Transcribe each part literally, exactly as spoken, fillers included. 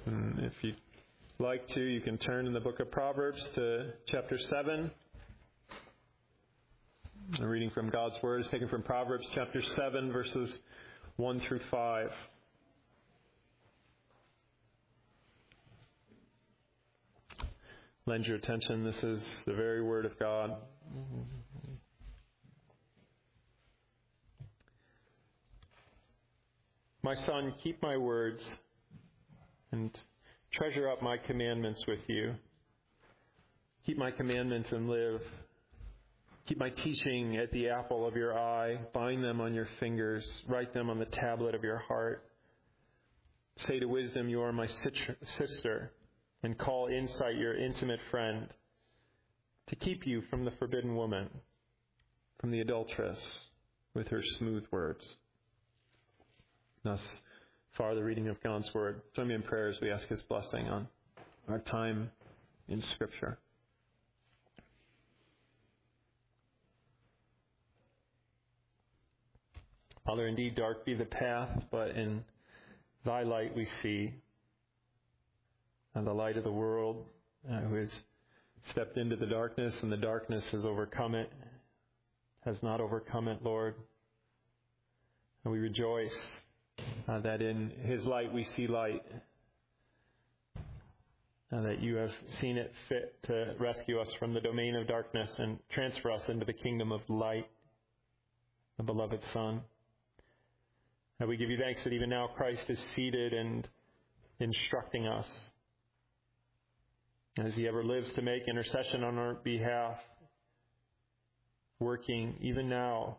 And if you'd like to, you can turn in the book of Proverbs to chapter seven. The reading from God's Word is taken from Proverbs chapter seven, verses one through five. Lend your attention. This is the very Word of God. My son, keep my words and treasure up my commandments with you. Keep my commandments and live. Keep my teaching at the apple of your eye. Bind them on your fingers. Write them on the tablet of your heart. Say to wisdom, you are my sister, and call insight your intimate friend, to keep you from the forbidden woman, from the adulteress with her smooth words. Thus far, the reading of God's Word. Join me in prayer as we ask His blessing on our time in Scripture. Father, indeed, dark be the path, but in Thy light we see, and the light of the world, uh, who has stepped into the darkness, and the darkness has overcome it, has not overcome it, Lord. And we rejoice uh, that in His light we see light, and that you have seen it fit to rescue us from the domain of darkness and transfer us into the kingdom of light, the beloved Son. And we give you thanks that even now Christ is seated and instructing us as He ever lives to make intercession on our behalf, working even now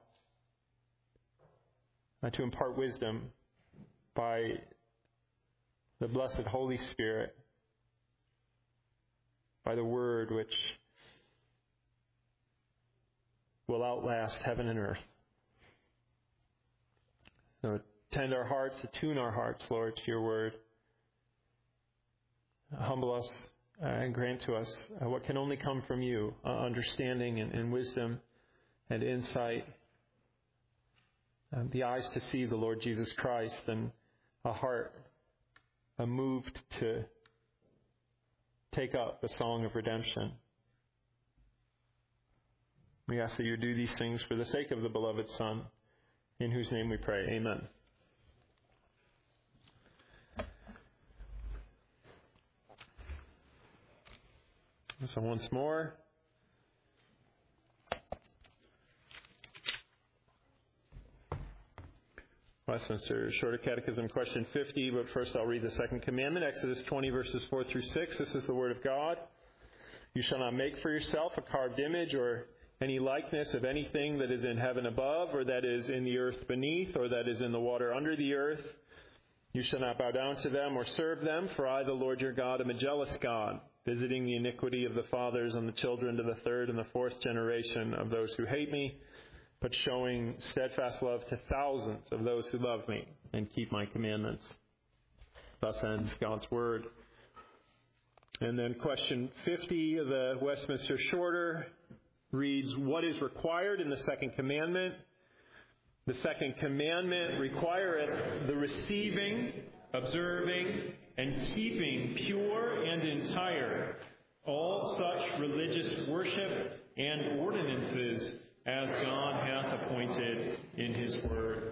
uh, to impart wisdom by the blessed Holy Spirit, by the Word which will outlast heaven and earth. So tend our hearts, attune our hearts, Lord, to your Word. Humble us uh, and grant to us uh, what can only come from you, uh, understanding and, and wisdom and insight, um, the eyes to see the Lord Jesus Christ, and a heart uh, moved to take up the song of redemption. We ask that you do these things for the sake of the beloved Son, in whose name we pray. Amen. So once more, Westminster Shorter Catechism, question fifty, but first I'll read the second commandment, Exodus twenty, verses four through six. This is the Word of God. You shall not make for yourself a carved image or any likeness of anything that is in heaven above, or that is in the earth beneath, or that is in the water under the earth. You shall not bow down to them or serve them, for I, the Lord your God, am a jealous God, visiting the iniquity of the fathers on the children to the third and the fourth generation of those who hate me, but showing steadfast love to thousands of those who love me and keep my commandments. Thus ends God's Word. And then question fifty of the Westminster Shorter reads, what is required in the second commandment? The second commandment requireth the receiving, observing, and keeping pure and entire all such religious worship and ordinances as God hath appointed in His Word.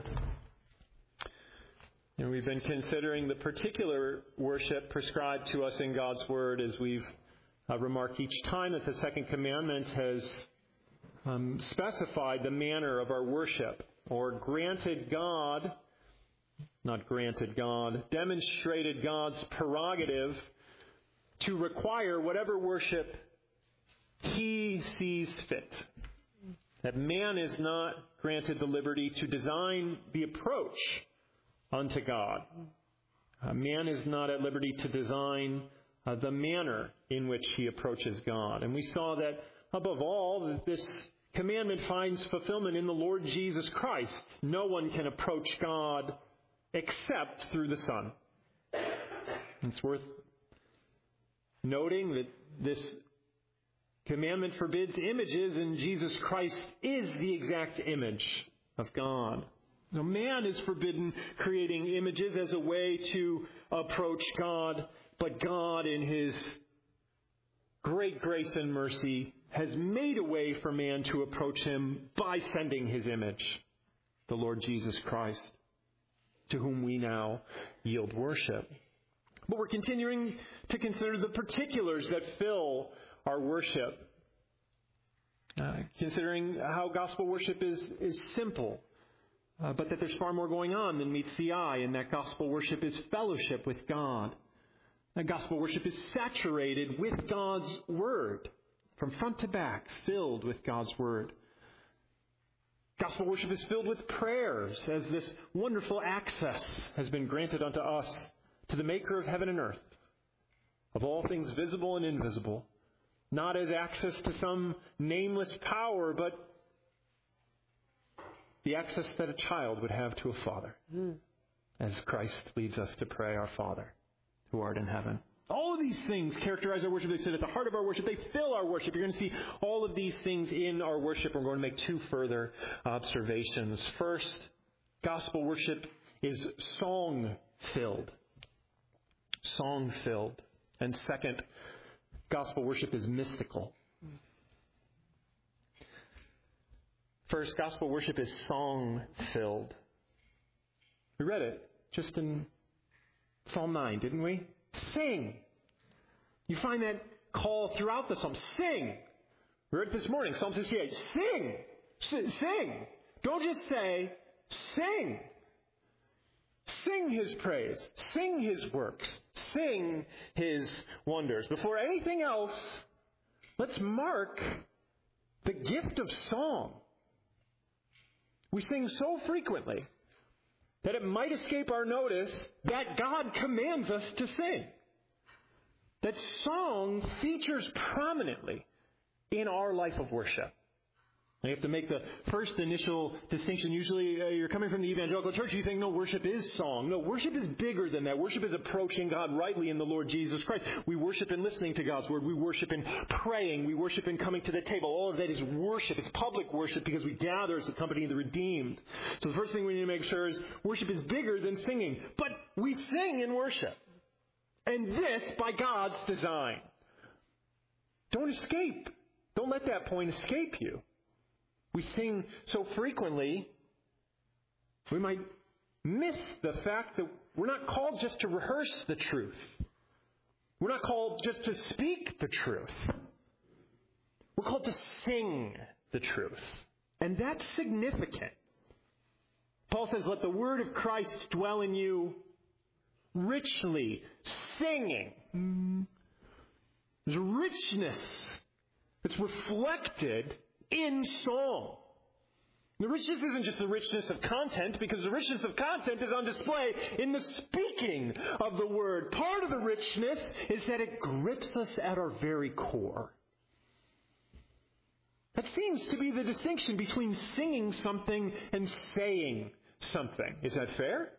And we've been considering the particular worship prescribed to us in God's Word, as we've uh, remarked each time that the second commandment has um, specified the manner of our worship, or granted God, not granted God, demonstrated God's prerogative to require whatever worship He sees fit. That man is not granted the liberty to design the approach unto God. Uh, man is not at liberty to design uh, the manner in which he approaches God. And we saw that, above all, that this commandment finds fulfillment in the Lord Jesus Christ. No one can approach God except through the Son. It's worth noting that this commandment forbids images, and Jesus Christ is the exact image of God. Now, man is forbidden creating images as a way to approach God, But God, in His great grace and mercy, has made a way for man to approach Him by sending His image, the Lord Jesus Christ, to whom we now yield worship. But we're continuing to consider the particulars that fill our worship. Uh, considering how gospel worship is, is simple, uh, but that there's far more going on than meets the eye, and that gospel worship is fellowship with God. That gospel worship is saturated with God's Word, from front to back, filled with God's Word. Gospel worship is filled with prayers, as this wonderful access has been granted unto us to the Maker of heaven and earth, of all things visible and invisible, not as access to some nameless power, but the access that a child would have to a father, mm. as Christ leads us to pray, Our Father, who art in heaven. All of these things characterize our worship. They sit at the heart of our worship. They fill our worship. You're going to see all of these things in our worship. We're going to make two further observations. First, gospel worship is song-filled. Song-filled. And second, gospel worship is mystical. First, gospel worship is song-filled. We read it just in Psalm nine, didn't we? Sing. You find that call throughout the Psalm. Sing. We read it this morning, Psalm sixty-eight. Sing. S- sing. Don't just say, sing. Sing His praise. Sing His works. Sing His wonders. Before anything else, let's mark the gift of song. We sing so frequently that it might escape our notice that God commands us to sing. That song features prominently in our life of worship. You have to make the first initial distinction. Usually uh, you're coming from the evangelical church, you think, no, worship is song. No, worship is bigger than that. Worship is approaching God rightly in the Lord Jesus Christ. We worship in listening to God's Word. We worship in praying. We worship in coming to the table. All of that is worship. It's public worship because we gather as the company of the redeemed. So the first thing we need to make sure is worship is bigger than singing. But we sing in worship. And this by God's design. Don't escape. Don't let that point escape you. We sing so frequently, we might miss the fact that we're not called just to rehearse the truth. We're not called just to speak the truth. We're called to sing the truth. And that's significant. Paul says, let the word of Christ dwell in you richly, singing. There's richness that's reflected in song. The richness isn't just the richness of content, because the richness of content is on display in the speaking of the word. Part of the richness is that it grips us at our very core. That seems to be the distinction between singing something and saying something. Is that fair?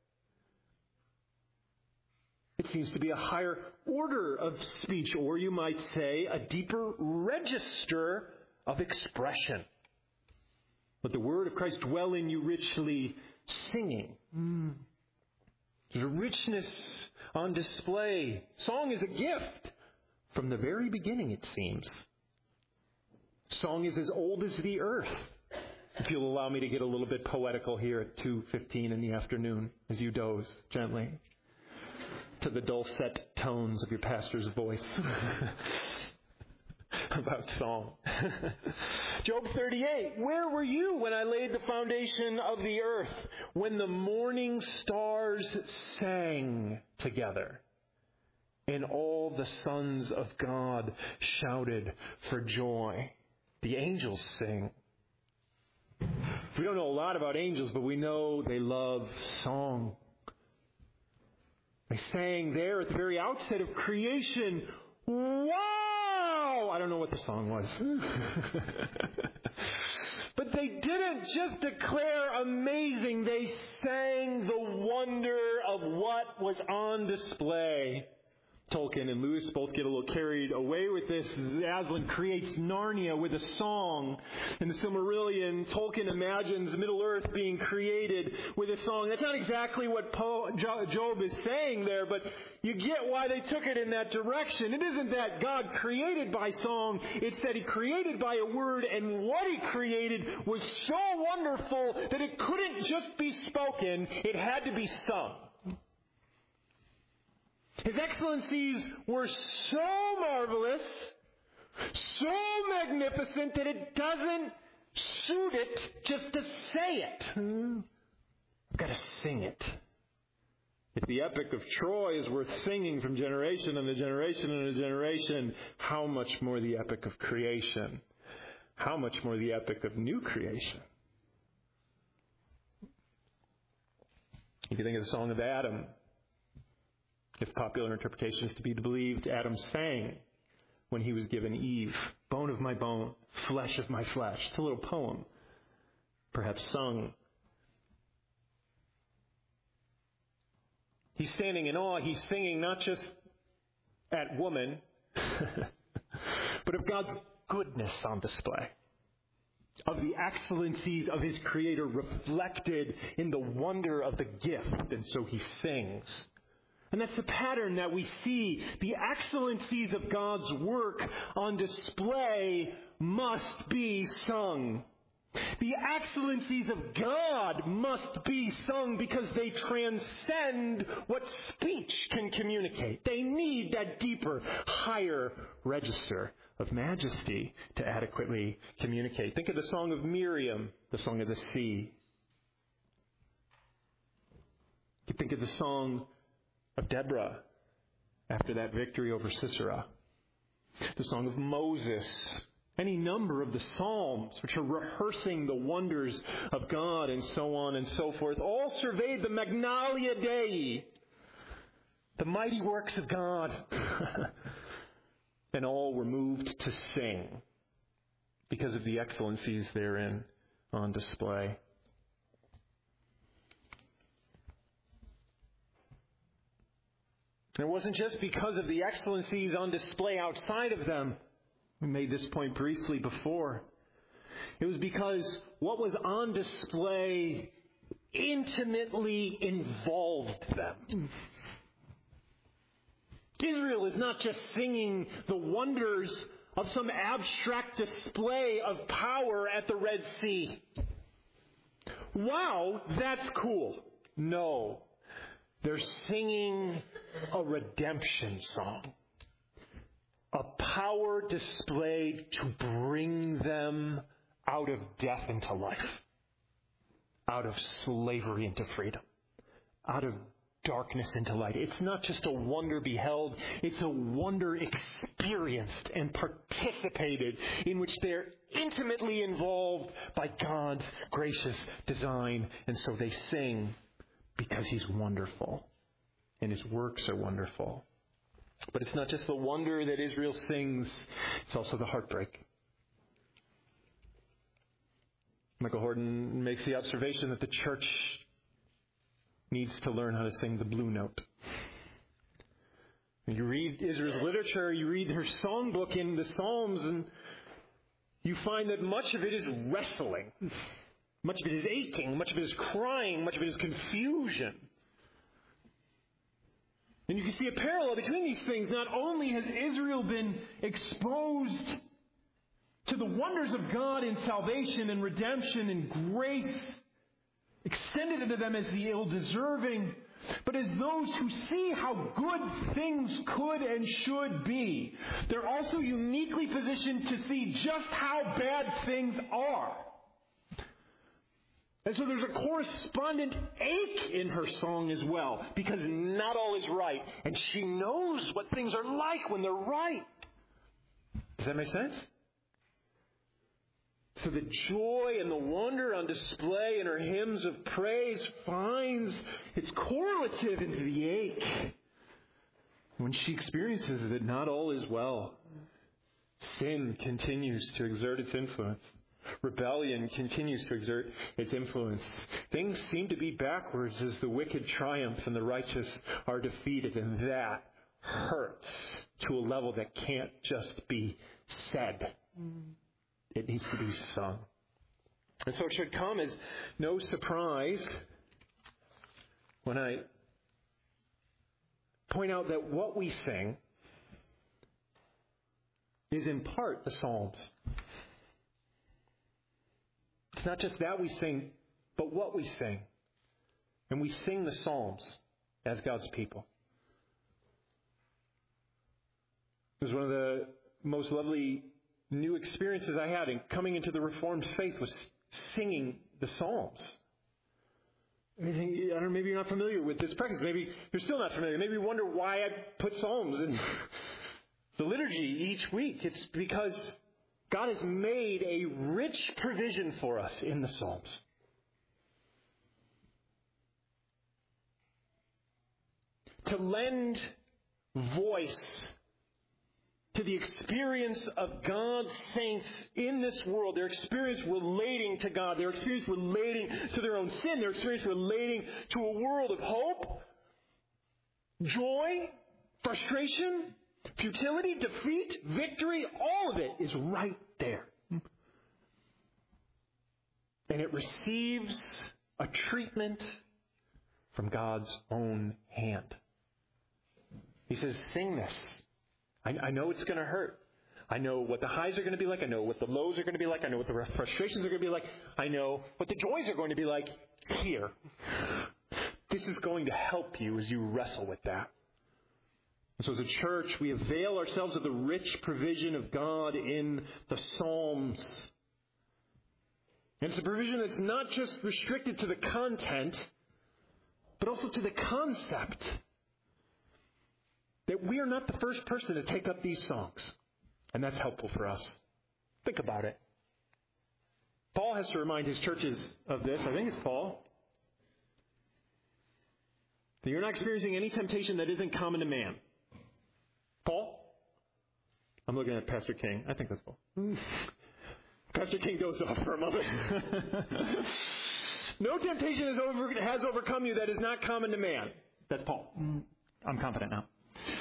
It seems to be a higher order of speech, or you might say a deeper register of expression. Let the word of Christ dwell in you richly, singing. Mm. There's a richness on display. Song is a gift from the very beginning, it seems. Song is as old as the earth. If you'll allow me to get a little bit poetical here at two fifteen in the afternoon as you doze gently to the dulcet tones of your pastor's voice. About song. Job thirty-eight, where were you when I laid the foundation of the earth, when the morning stars sang together, and all the sons of God shouted for joy? The angels sing. We don't know a lot about angels, but we know they love song. They sang there at the very outset of creation, wow! I don't know what the song was. But they didn't just declare amazing. They sang the wonder of what was on display. Tolkien and Lewis both get a little carried away with this. Aslan creates Narnia with a song. In the Silmarillion, Tolkien imagines Middle-earth being created with a song. That's not exactly what po- jo- Job is saying there, but you get why they took it in that direction. It isn't that God created by song. It's that He created by a word, and what He created was so wonderful that it couldn't just be spoken. It had to be sung. His excellencies were so marvelous, so magnificent, that it doesn't suit it just to say it. I've got to sing it. If the epic of Troy is worth singing from generation and a generation and a generation, how much more the epic of creation? How much more the epic of new creation? If you think of the Song of Adam, if popular interpretation is to be believed, Adam sang when he was given Eve, bone of my bone, flesh of my flesh. It's a little poem, perhaps sung. He's standing in awe. He's singing not just at woman, but of God's goodness on display, of the excellencies of His Creator reflected in the wonder of the gift. And so He sings. And that's the pattern that we see. The excellencies of God's work on display must be sung. The excellencies of God must be sung because they transcend what speech can communicate. They need that deeper, higher register of majesty to adequately communicate. Think of the Song of Miriam, the Song of the Sea. You think of the Song of Deborah after that victory over Sisera. The Song of Moses. Any number of the Psalms which are rehearsing the wonders of God and so on and so forth. All surveyed the Magnalia Dei, the mighty works of God. And all were moved to sing because of the excellencies therein on display. And it wasn't just because of the excellencies on display outside of them. We made this point briefly before. It was because what was on display intimately involved them. Israel is not just singing the wonders of some abstract display of power at the Red Sea. Wow, that's cool. No. They're singing a redemption song. A power displayed to bring them out of death into life. Out of slavery into freedom. Out of darkness into light. It's not just a wonder beheld. It's a wonder experienced and participated in which they're intimately involved by God's gracious design. And so they sing because He's wonderful. And His works are wonderful. But it's not just the wonder that Israel sings, it's also the heartbreak. Michael Horton makes the observation that the church needs to learn how to sing the blue note. You read Israel's literature, you read her songbook in the Psalms, and you find that much of it is wrestling. Much of it is aching, much of it is crying, much of it is confusion. And you can see a parallel between these things. Not only has Israel been exposed to the wonders of God in salvation and redemption and grace extended to them as the ill-deserving, but as those who see how good things could and should be, they're also uniquely positioned to see just how bad things are. And so there's a correspondent ache in her song as well, because not all is right. And she knows what things are like when they're right. Does that make sense? So the joy and the wonder on display in her hymns of praise finds its correlative into the ache when she experiences that not all is well. Sin continues to exert its influence. Rebellion continues to exert its influence. Things seem to be backwards as the wicked triumph and the righteous are defeated, and that hurts to a level that can't just be said. It needs to be sung. And so it should come as no surprise when I point out that what we sing is in part the Psalms. It's not just that we sing, but what we sing. And we sing the Psalms as God's people. It was one of the most lovely new experiences I had in coming into the Reformed faith was singing the Psalms. I don't know, maybe you're not familiar with this practice. Maybe you're still not familiar. Maybe you wonder why I put Psalms in the liturgy each week. It's because God has made a rich provision for us in the Psalms. To lend voice to the experience of God's saints in this world, their experience relating to God, their experience relating to their own sin, their experience relating to a world of hope, joy, frustration, futility, defeat, victory, all of it is right there. And it receives a treatment from God's own hand. He says, sing this. I, I know it's going to hurt. I know what the highs are going to be like. I know what the lows are going to be like. I know what the frustrations are going to be like. I know what the joys are going to be like here. This is going to help you as you wrestle with that. And so as a church, we avail ourselves of the rich provision of God in the Psalms. And it's a provision that's not just restricted to the content, but also to the concept. That we are not the first person to take up these songs. And that's helpful for us. Think about it. Paul has to remind his churches of this. I think it's Paul. That you're not experiencing any temptation that isn't common to man. Paul? I'm looking at Pastor King. I think that's Paul. Pastor King goes off for a moment. No temptation has, over, has overcome you that is not common to man. That's Paul. I'm confident now.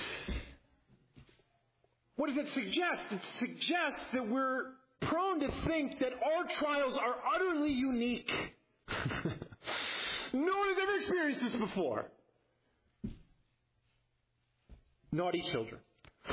What does it suggest? It suggests that we're prone to think that our trials are utterly unique. No one has ever experienced this before. Naughty children.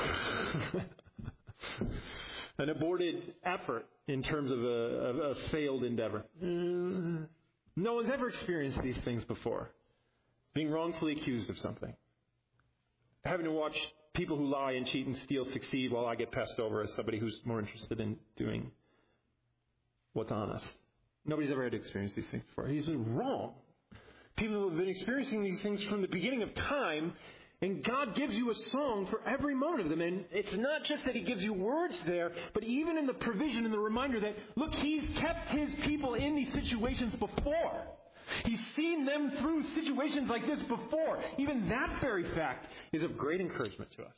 An aborted effort in terms of a, of a failed endeavor. No one's ever experienced these things before. Being wrongfully accused of something. Having to watch people who lie and cheat and steal succeed while I get passed over as somebody who's more interested in doing what's honest. Nobody's ever had to experience these things before. He's wrong. People have been experiencing these things from the beginning of time, and God gives you a song for every moment of them. And it's not just that He gives you words there, but even in the provision and the reminder that, look, He's kept His people in these situations before. He's seen them through situations like this before. Even that very fact is of great encouragement to us.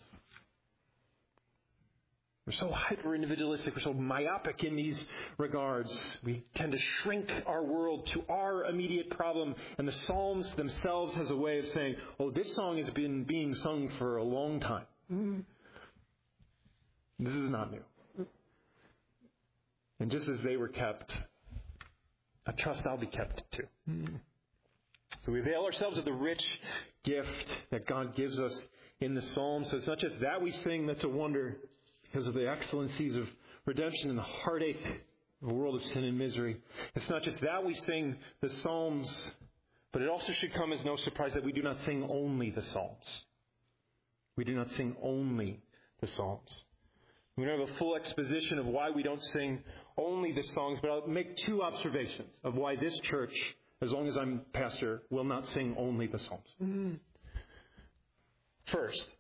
We're so hyper-individualistic. We're so myopic in these regards. We tend to shrink our world to our immediate problem. And the Psalms themselves has a way of saying, oh, this song has been being sung for a long time. Mm-hmm. This is not new. And just as they were kept, I trust I'll be kept too. Mm-hmm. So we avail ourselves of the rich gift that God gives us in the Psalms. So it's not just that we sing that's a wonder because of the excellencies of redemption and the heartache of a world of sin and misery. It's not just that we sing the Psalms, but it also should come as no surprise that we do not sing only the Psalms. We do not sing only the Psalms. We don't have a full exposition of why we don't sing only the songs, but I'll make two observations of why this church, as long as I'm pastor, will not sing only the Psalms. Mm-hmm. First,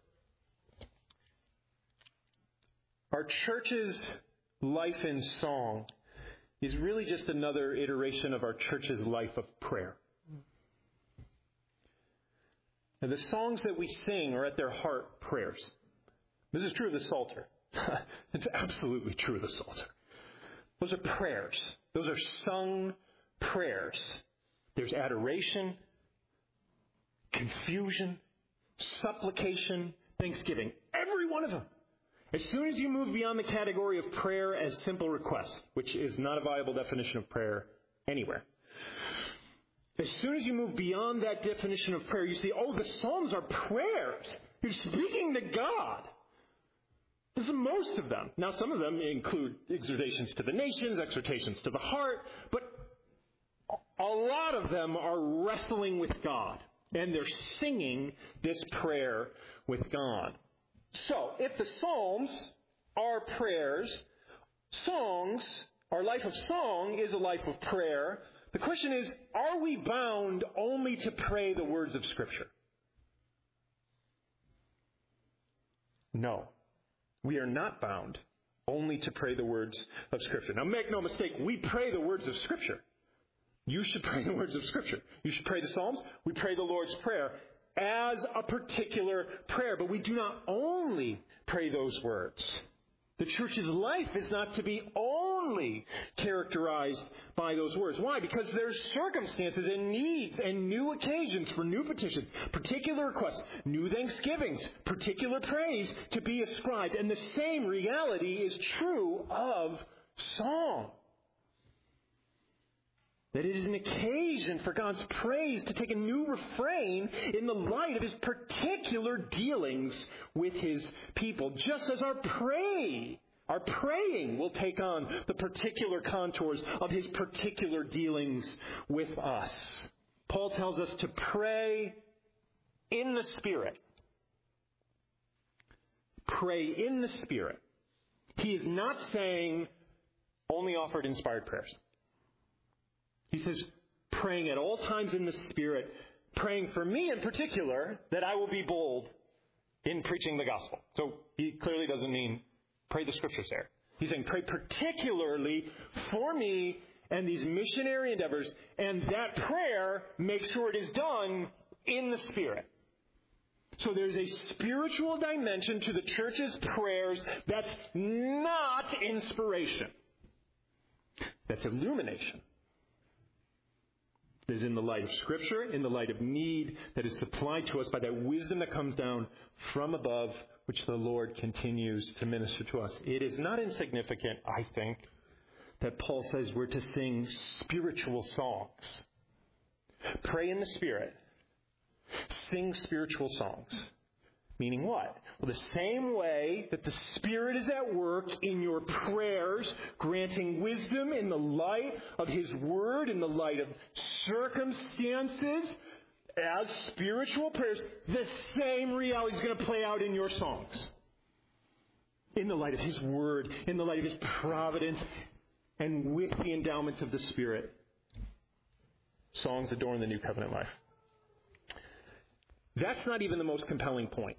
our church's life in song is really just another iteration of our church's life of prayer. And the songs that we sing are at their heart prayers. This is true of the Psalter. It's absolutely true of the Psalter. Those are prayers. Those are sung prayers. There's adoration, confusion, supplication, thanksgiving. Every one of them. As soon as you move beyond the category of prayer as simple request, which is not a viable definition of prayer anywhere. As soon as you move beyond that definition of prayer, you see, oh, the Psalms are prayers. You're speaking to God. This is most of them. Now, some of them include exhortations to the nations, exhortations to the heart, but a lot of them are wrestling with God, and they're singing this prayer with God. So, if the Psalms are prayers, songs, our life of song is a life of prayer. The question is, are we bound only to pray the words of Scripture? No. We are not bound only to pray the words of Scripture. Now, make no mistake, we pray the words of Scripture. You should pray the words of Scripture. You should pray the Psalms. We pray the Lord's Prayer as a particular prayer. But we do not only pray those words. The church's life is not to be only characterized by those words. Why? Because there's circumstances and needs and new occasions for new petitions, particular requests, new thanksgivings, particular praise to be ascribed. And the same reality is true of song. That it is an occasion for God's praise to take a new refrain in the light of His particular dealings with His people. Just as our pray, our praying will take on the particular contours of His particular dealings with us. Paul tells us to pray in the Spirit. Pray in the Spirit. He is not saying only offered inspired prayers. He says, praying at all times in the Spirit, praying for me in particular, that I will be bold in preaching the gospel. So he clearly doesn't mean pray the Scriptures there. He's saying pray particularly for me and these missionary endeavors, and that prayer, make sure it is done in the Spirit. So there's a spiritual dimension to the church's prayers that's not inspiration. That's illumination. Is in the light of Scripture, in the light of need that is supplied to us by that wisdom that comes down from above, which the Lord continues to minister to us. It is not insignificant, I think, that Paul says we're to sing spiritual songs. Pray in the Spirit. Sing spiritual songs. Meaning what? Well, the same way that the Spirit is at work in your prayers, granting wisdom in the light of His Word, in the light of circumstances, as spiritual prayers, the same reality is going to play out in your songs. In the light of His Word, in the light of His providence, and with the endowments of the Spirit. Songs adorn the new covenant life. That's not even the most compelling point.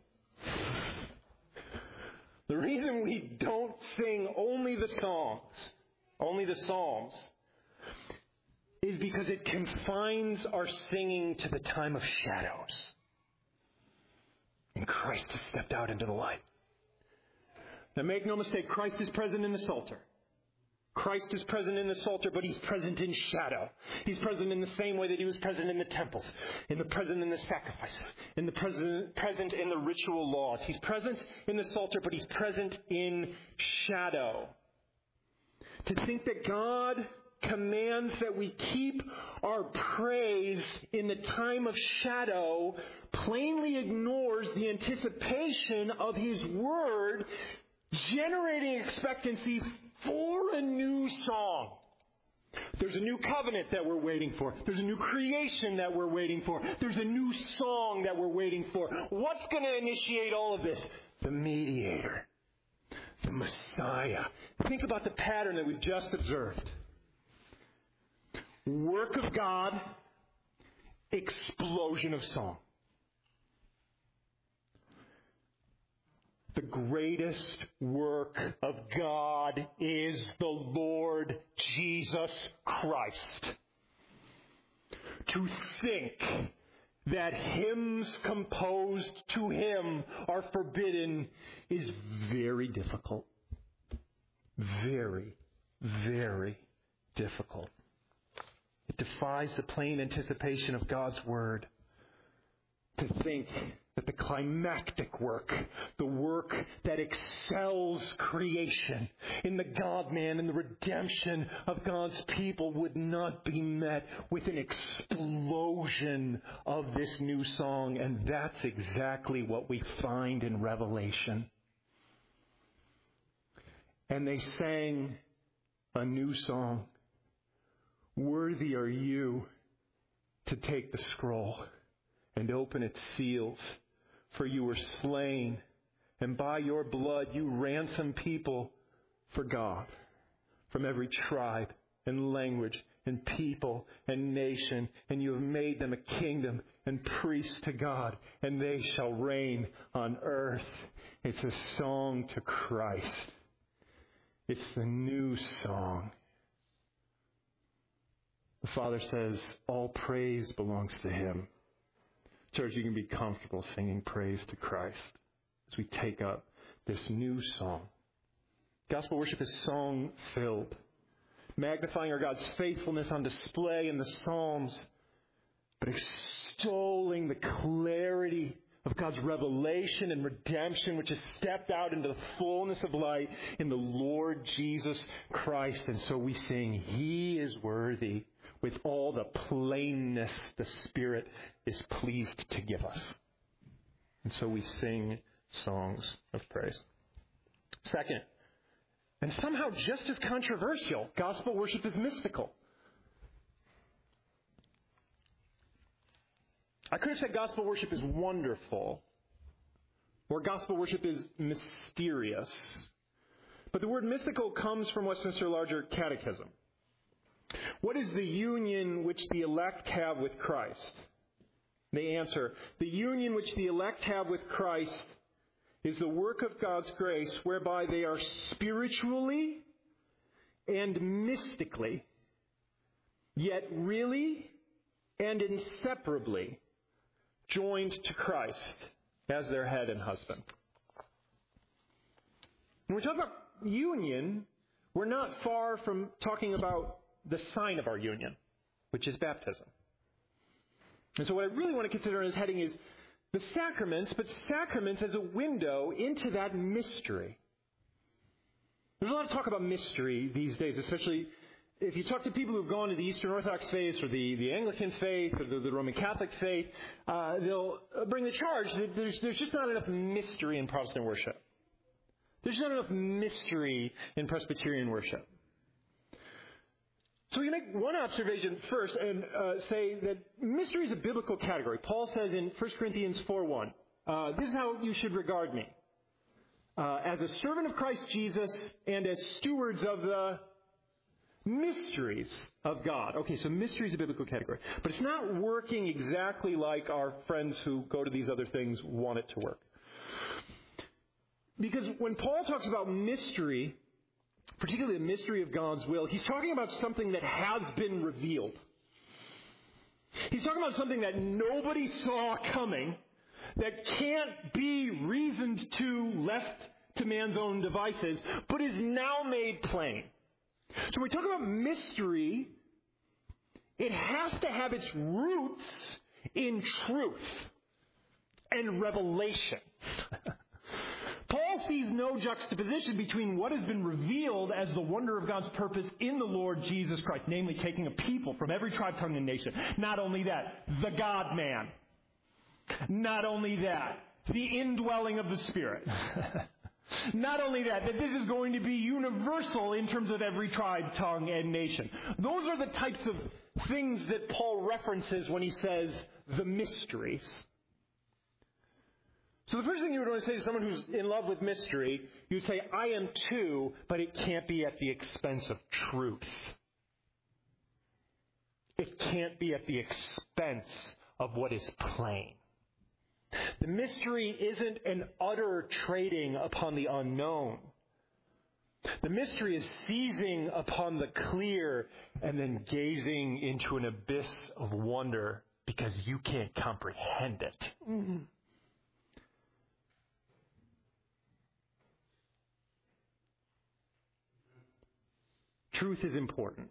The reason we don't sing only the songs, only the Psalms, is because it confines our singing to the time of shadows. And Christ has stepped out into the light. Now make no mistake, Christ is present in the Psalter. Christ is present in the Psalter, but He's present in shadow. He's present in the same way that He was present in the temples, in the present in the sacrifices, in the present, present in the ritual laws. He's present in the Psalter, but He's present in shadow. To think that God commands that we keep our praise in the time of shadow plainly ignores the anticipation of His Word, generating expectancy for a new song. There's a new covenant that we're waiting for. There's a new creation that we're waiting for. There's a new song that we're waiting for. What's going to initiate all of this? The mediator. The Messiah. Think about the pattern that we've just observed. Work of God, explosion of song. The greatest work of God is the Lord Jesus Christ. To think that hymns composed to Him are forbidden is very difficult. Very, very difficult. It defies the plain anticipation of God's Word to think That the climactic work, the work that excels creation in the God-man and the redemption of God's people would not be met with an explosion of this new song. And that's exactly what we find in Revelation. And they sang a new song. Worthy are you to take the scroll and open its seals, for you were slain, and by your blood you ransomed people for God from every tribe and language and people and nation, and you have made them a kingdom and priests to God, and they shall reign on earth. It's a song to Christ. It's the new song. The Father says, all praise belongs to Him. Church, you can be comfortable singing praise to Christ as we take up this new song. Gospel worship is song-filled, magnifying our God's faithfulness on display in the Psalms, but extolling the clarity of God's revelation and redemption, which has stepped out into the fullness of light in the Lord Jesus Christ. And so we sing, He is worthy, with all the plainness the Spirit is pleased to give us. And so we sing songs of praise. Second, and somehow just as controversial, gospel worship is mystical. I could have said gospel worship is wonderful, or gospel worship is mysterious. But the word mystical comes from Westminster Larger Catechism. What is the union which the elect have with Christ? They answer, the union which the elect have with Christ is the work of God's grace, whereby they are spiritually and mystically, yet really and inseparably joined to Christ as their head and husband. When we talk about union, we're not far from talking about the sign of our union, which is baptism. And so what I really want to consider as heading is the sacraments, but sacraments as a window into that mystery. There's a lot of talk about mystery these days, especially if you talk to people who've gone to the Eastern Orthodox faith or the, the Anglican faith or the, the Roman Catholic faith, uh, they'll bring the charge that there's, there's just not enough mystery in Protestant worship. There's not enough mystery in Presbyterian worship. So we can make one observation first and uh, say that mystery is a biblical category. Paul says in First Corinthians four one, uh, this is how you should regard me. Uh, as a servant of Christ Jesus and as stewards of the mysteries of God. Okay, so mystery is a biblical category. But it's not working exactly like our friends who go to these other things want it to work. Because when Paul talks about mystery, particularly the mystery of God's will, he's talking about something that has been revealed. He's talking about something that nobody saw coming, that can't be reasoned to, left to man's own devices, but is now made plain. So when we talk about mystery, it has to have its roots in truth and revelation. Paul sees no juxtaposition between what has been revealed as the wonder of God's purpose in the Lord Jesus Christ, namely taking a people from every tribe, tongue, and nation. Not only that, the God-man. Not only that, the indwelling of the Spirit. Not only that, that this is going to be universal in terms of every tribe, tongue, and nation. Those are the types of things that Paul references when he says the mysteries. So the first thing you would want to say to someone who's in love with mystery, you would say, I am too, but it can't be at the expense of truth. It can't be at the expense of what is plain. The mystery isn't an utter trading upon the unknown. The mystery is seizing upon the clear and then gazing into an abyss of wonder because you can't comprehend it. Mm-hmm. Truth is important.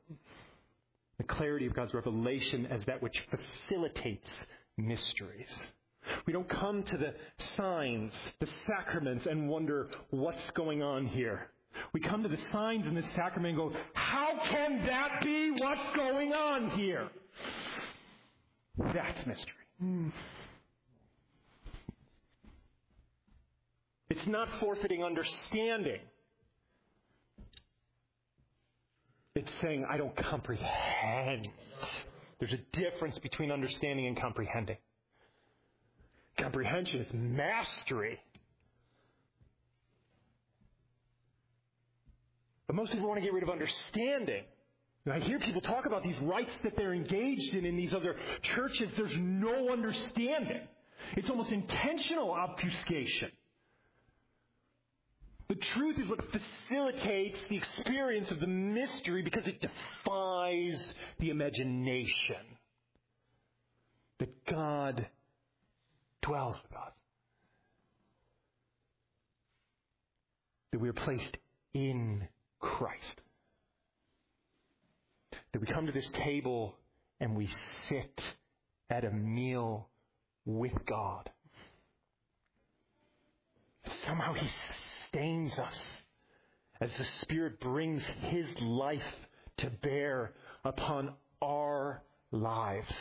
The clarity of God's revelation as that which facilitates mysteries. We don't come to the signs, the sacraments, and wonder what's going on here. We come to the signs and the sacrament and go, how can that be what's going on here? That's mystery. Mm. It's not forfeiting understanding. It's saying, I don't comprehend. There's a difference between understanding and comprehending. Comprehension is mastery. But most people want to get rid of understanding. And I hear people talk about these rites that they're engaged in in these other churches. There's no understanding. It's almost intentional obfuscation. The truth is what facilitates the experience of the mystery because it defies the imagination that God dwells with us. That we are placed in Christ. That we come to this table and we sit at a meal with God. Somehow He sustains us as the Spirit brings His life to bear upon our lives.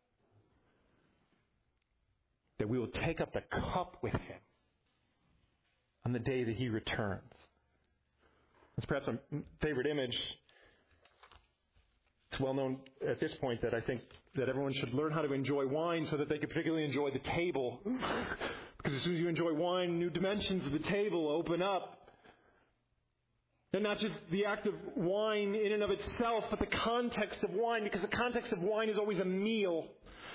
That we will take up the cup with Him on the day that He returns. That's perhaps a favorite image. It's well known at this point that I think that everyone should learn how to enjoy wine so that they can particularly enjoy the table. Because as soon as you enjoy wine, new dimensions of the table open up. And not just the act of wine in and of itself, but the context of wine, because the context of wine is always a meal.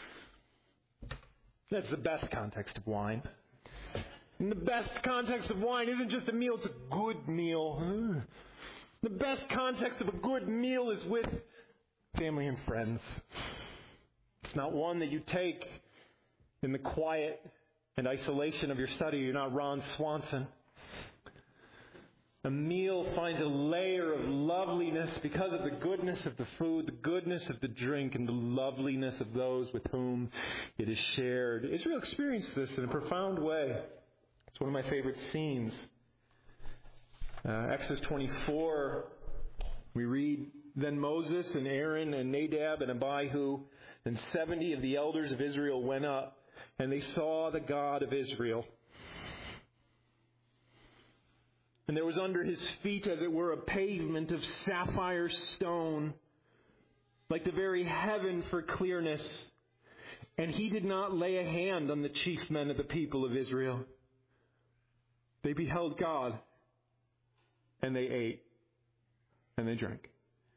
That's the best context of wine. And the best context of wine isn't just a meal, it's a good meal. The best context of a good meal is with family and friends. It's not one that you take in the quiet and isolation of your study. You're not Ron Swanson. A meal finds a layer of loveliness because of the goodness of the food, the goodness of the drink, and the loveliness of those with whom it is shared. Israel experienced this in a profound way. It's one of my favorite scenes. Uh, Exodus twenty-four, we read, Then Moses and Aaron and Nadab and Abihu and seventy of the elders of Israel went up, and they saw the God of Israel. And there was under his feet, as it were, a pavement of sapphire stone, like the very heaven for clearness. And he did not lay a hand on the chief men of the people of Israel. They beheld God, and they ate, and they drank.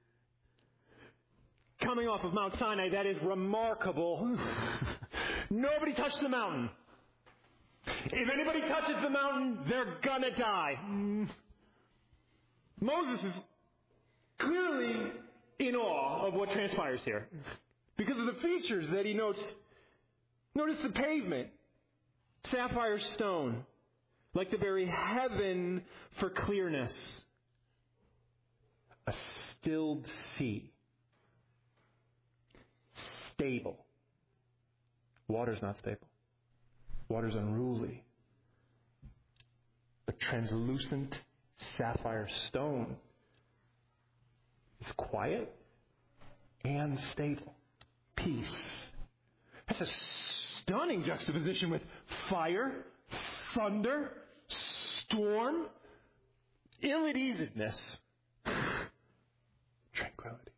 Coming off of Mount Sinai, that is remarkable. Nobody touched the mountain. If anybody touches the mountain, they're gonna die. Moses is clearly in awe of what transpires here. Because of the features that he notes. Notice the pavement. Sapphire stone. Like the very heaven for clearness. A stilled sea. Stable. Water's not stable. Water's unruly. A translucent sapphire stone is quiet and stable. Peace. That's a stunning juxtaposition with fire, thunder, storm, ill-at-easedness, tranquility.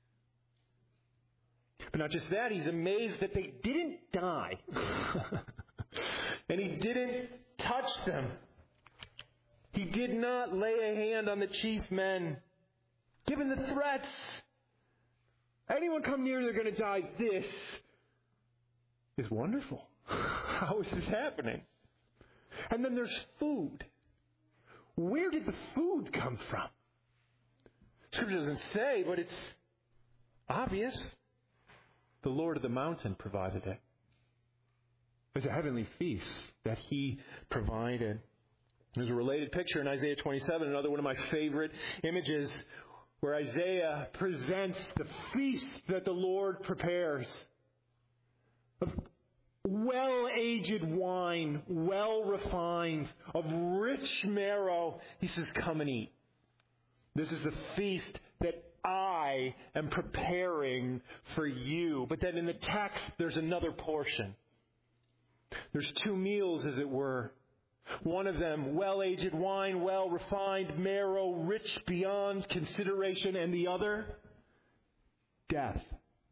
But not just that, he's amazed that they didn't die. And he didn't touch them. He did not lay a hand on the chief men. Given the threats, anyone come near, they're going to die. This is wonderful. How is this happening? And then there's food. Where did the food come from? Scripture doesn't say, but it's obvious. The Lord of the mountain provided it. There's a heavenly feast that He provided. There's a related picture in Isaiah twenty-seven, another one of my favorite images, where Isaiah presents the feast that the Lord prepares. well-aged wine, well-refined, of rich marrow. He says, come and eat. This is the feast that I am preparing for you. But then in the text, there's another portion. There's two meals, as it were. One of them, well-aged wine, well-refined marrow, rich beyond consideration. And the other, death.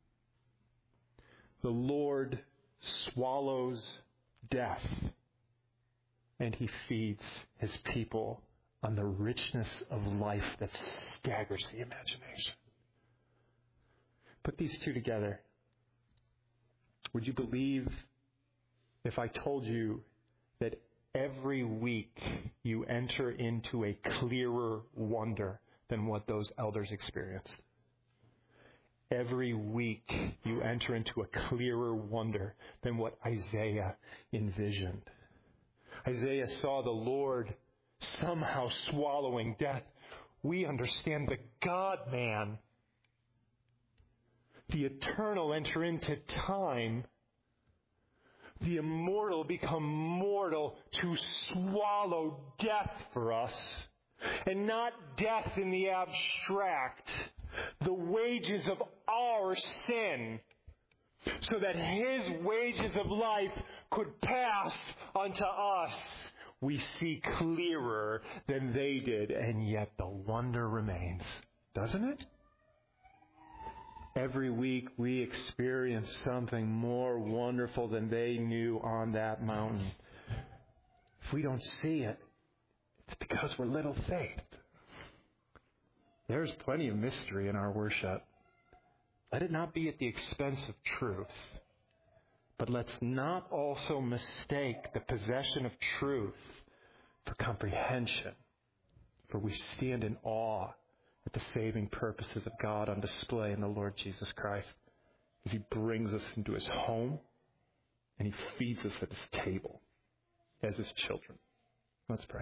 The Lord swallows death, and He feeds His people on the richness of life that staggers the imagination. Put these two together. Would you believe if I told you that every week you enter into a clearer wonder than what those elders experienced? Every week you enter into a clearer wonder than what Isaiah envisioned. Isaiah saw the Lord somehow swallowing death. We understand the God-man, the eternal, enter into time. The immortal become mortal to swallow death for us. And not death in the abstract. The wages of our sin, so that His wages of life could pass unto us. We see clearer than they did, and yet the wonder remains, doesn't it? Every week we experience something more wonderful than they knew on that mountain. If we don't see it, it's because we're little faith. There's plenty of mystery in our worship. Let it not be at the expense of truth. But let's not also mistake the possession of truth for comprehension. For we stand in awe at the saving purposes of God on display in the Lord Jesus Christ, as He brings us into His home and He feeds us at His table as His children. Let's pray.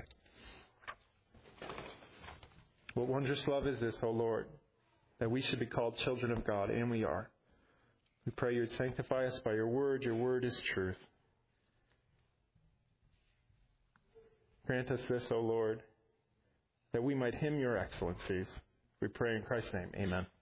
What wondrous love is this, O Lord, that we should be called children of God, and we are. We pray You would sanctify us by Your word. Your word is truth. Grant us this, O Lord, that we might hymn Your excellencies. We pray in Christ's name. Amen.